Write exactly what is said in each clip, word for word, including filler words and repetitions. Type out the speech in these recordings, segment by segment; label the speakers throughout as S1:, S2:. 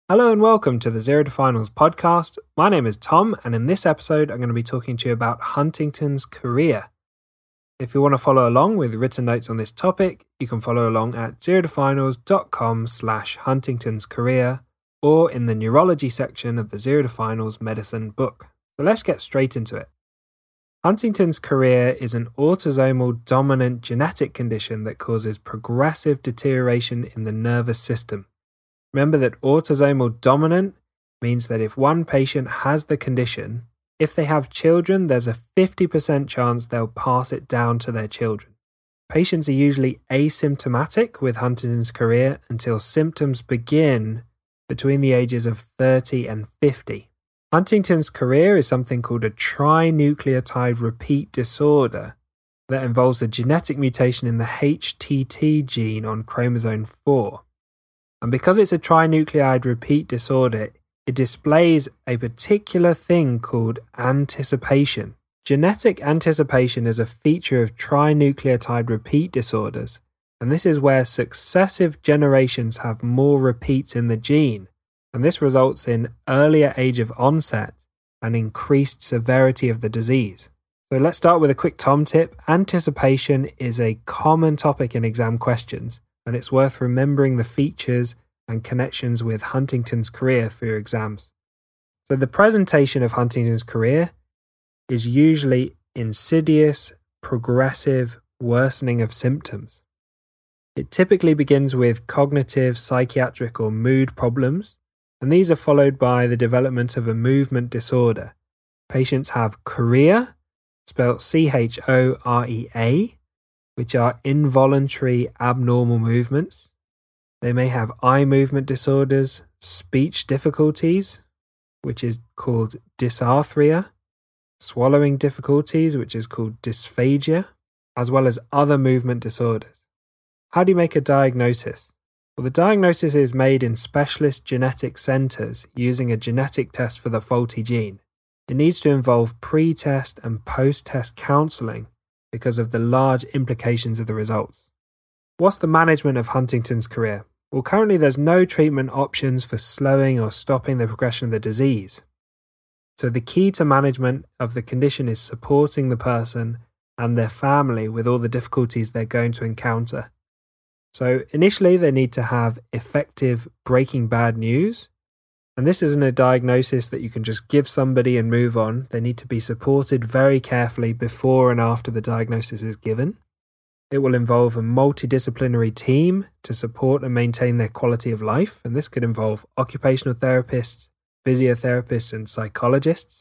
S1: Hello and welcome to the Zero to Finals podcast. My name is Tom, and in this episode, I'm going to be talking to you about Huntington's chorea. If you want to follow along with written notes on this topic, you can follow along at zerotofinals.com slash Huntington's chorea or in the neurology section of the Zero to Finals medicine book. So let's get straight into it. Huntington's chorea is an autosomal dominant genetic condition that causes progressive deterioration in the nervous system. Remember that autosomal dominant means that if one patient has the condition, if they have children, there's a fifty percent chance they'll pass it down to their children. Patients are usually asymptomatic with Huntington's chorea until symptoms begin between the ages of thirty and fifty. Huntington's chorea is something called a trinucleotide repeat disorder that involves a genetic mutation in the H T T gene on chromosome four. And because it's a trinucleotide repeat disorder, it displays a particular thing called anticipation. Genetic anticipation is a feature of trinucleotide repeat disorders, and this is where successive generations have more repeats in the gene, and this results in earlier age of onset and increased severity of the disease. So let's start with a quick Tom tip. Anticipation is a common topic in exam questions, and it's worth remembering the features and connections with Huntington's chorea for your exams. So the presentation of Huntington's chorea is usually insidious, progressive worsening of symptoms. It typically begins with cognitive, psychiatric, or mood problems, and these are followed by the development of a movement disorder. Patients have chorea, spelled C H O R E A, which are involuntary abnormal movements. They may have eye movement disorders, speech difficulties, which is called dysarthria, swallowing difficulties, which is called dysphagia, as well as other movement disorders. How do you make a diagnosis? Well, the diagnosis is made in specialist genetic centers using a genetic test for the faulty gene. It needs to involve pre-test and post-test counseling because of the large implications of the results. What's the management of Huntington's chorea? Well, currently there's no treatment options for slowing or stopping the progression of the disease. So the key to management of the condition is supporting the person and their family with all the difficulties they're going to encounter. So initially they need to have effective breaking bad news. And this isn't a diagnosis that you can just give somebody and move on. They need to be supported very carefully before and after the diagnosis is given. It will involve a multidisciplinary team to support and maintain their quality of life, and this could involve occupational therapists, physiotherapists, and psychologists.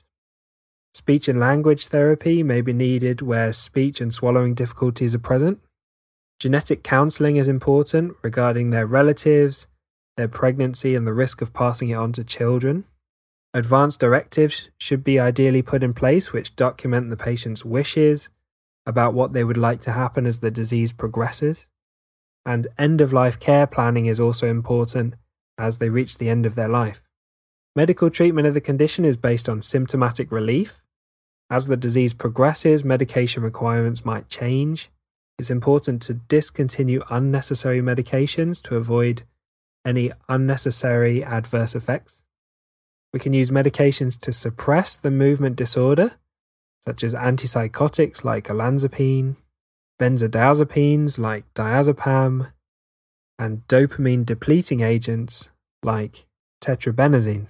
S1: Speech and language therapy may be needed where speech and swallowing difficulties are present. Genetic counseling is important regarding their relatives, their pregnancy, and the risk of passing it on to children. Advance directives should be ideally put in place which document the patient's wishes about what they would like to happen as the disease progresses. And end-of-life care planning is also important as they reach the end of their life. Medical treatment of the condition is based on symptomatic relief. As the disease progresses, medication requirements might change. It's important to discontinue unnecessary medications to avoid any unnecessary adverse effects. We can use medications to suppress the movement disorder, such as antipsychotics like olanzapine, benzodiazepines like diazepam, and dopamine-depleting agents like tetrabenazine.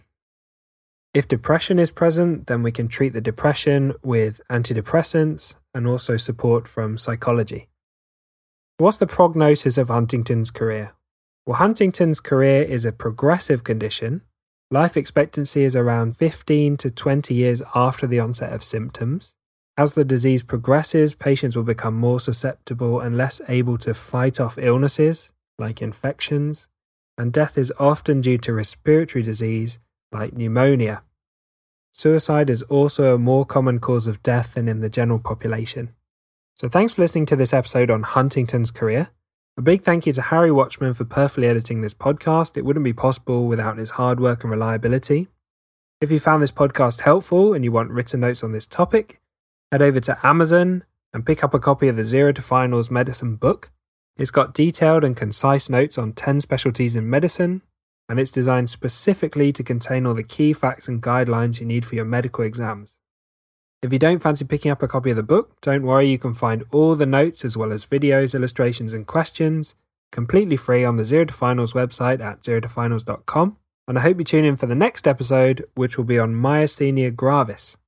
S1: If depression is present, then we can treat the depression with antidepressants and also support from psychology. What's the prognosis of Huntington's chorea? Well, Huntington's chorea is a progressive condition. Life expectancy is around fifteen to twenty years after the onset of symptoms. As the disease progresses, patients will become more susceptible and less able to fight off illnesses, like infections, and death is often due to respiratory disease, like pneumonia. Suicide is also a more common cause of death than in the general population. So thanks for listening to this episode on Huntington's chorea. A big thank you to Harry Watchman for perfectly editing this podcast. It wouldn't be possible without his hard work and reliability. If you found this podcast helpful and you want written notes on this topic, head over to Amazon and pick up a copy of the Zero to Finals medicine book. It's got detailed and concise notes on ten specialties in medicine, and it's designed specifically to contain all the key facts and guidelines you need for your medical exams. If you don't fancy picking up a copy of the book, don't worry, you can find all the notes as well as videos, illustrations and questions completely free on the Zero to Finals website at zero to finals dot com. And I hope you tune in for the next episode, which will be on myasthenia gravis.